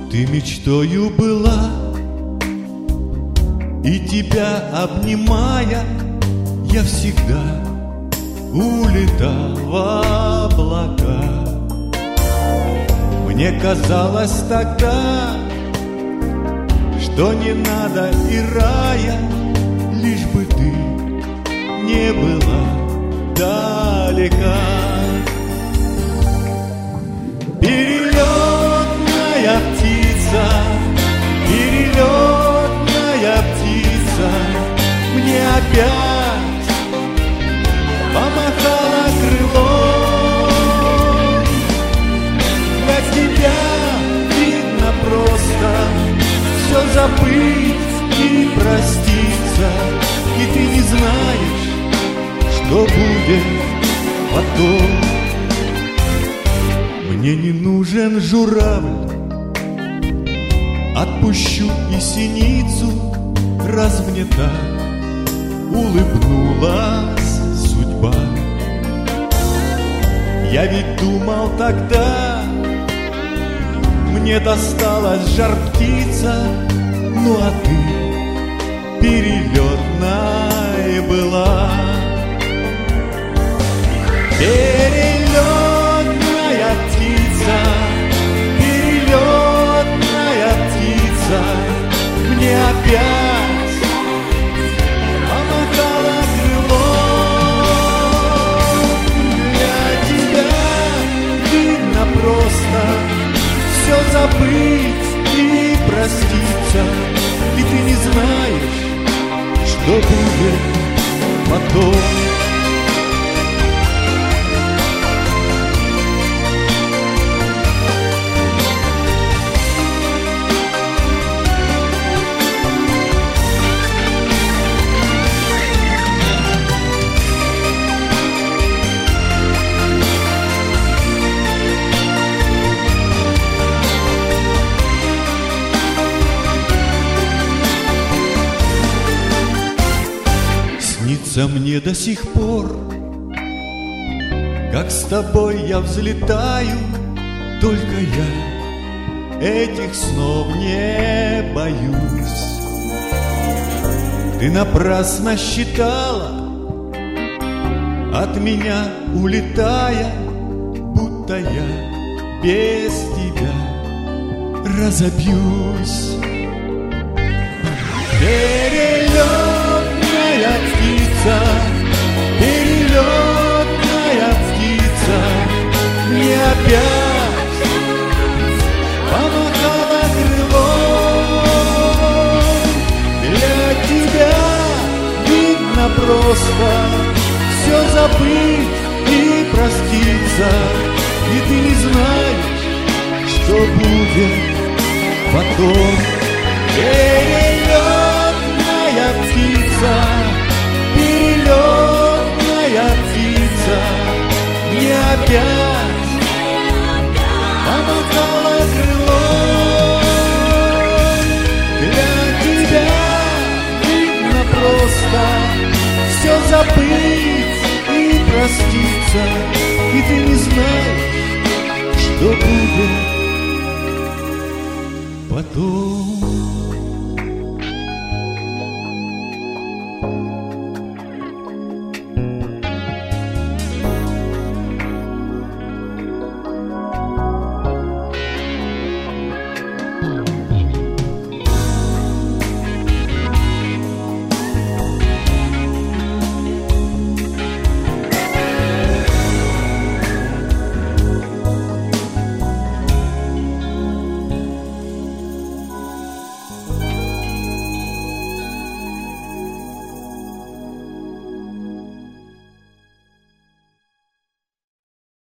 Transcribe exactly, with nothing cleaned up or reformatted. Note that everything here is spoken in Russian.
Ты мечтою была, и тебя обнимая, я всегда улетал в облака. Мне казалось тогда, что не надо и рая, лишь бы ты не была далека. Перелетная птица, перелетная птица, мне опять помахала крылом. Для тебя видно просто все забыть и проститься, и ты не знаешь, что будет потом. Мне не нужен журавль, отпущу и синицу, раз мне так улыбнулась судьба. Я ведь думал тогда, мне досталась жар-птица, ну а ты перелетная была. Перелетная птица, перелетная птица, мне опять помахала крылом. Для тебя видно просто все забыть и проститься, и ты не знаешь, что будет потом. Снится мне до сих пор, как с тобой я взлетаю, только я этих снов не боюсь. Ты напрасно считала, от меня улетая, будто я без тебя разобьюсь. Перелетная птица, перелетная птица, мне опять помахала крылом. Для тебя видно просто все забыть и проститься, и ты не знаешь, что будет потом. Перелетная птица, перелетная птица, мне опять помахала крылом. Для тебя видно просто все забыть и проститься, и ты не знаешь, что будет потом.